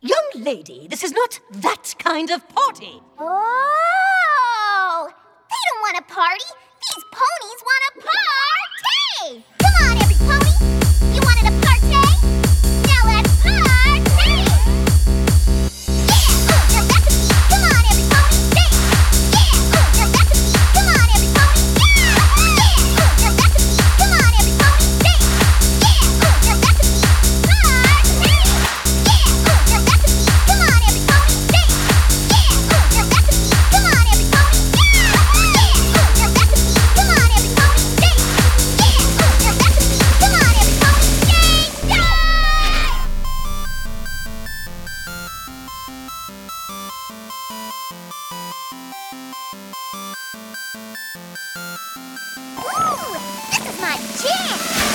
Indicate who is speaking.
Speaker 1: Young lady, this is not that kind of party.
Speaker 2: Oh! They don't want a party. These ponies want a party! Come on, every pony! You wanted a party? Now let's party! Yeah! Your recipe! Come on, every pony! Sing! Yeah! Your recipe! Come on, every pony! Yeah! Your recipe! Come on, every pony! Sing! Yeah! Your recipe! Party! Yeah! Your recipe! Come on, every pony! Sing! Yeah! Your recipe! Come on, every pony! Yeah! Your recipe! Come on, every pony! Sing! Yeah! Your recipe! Come on, every pony! Sing! Yeah! Ooh, this is my jam!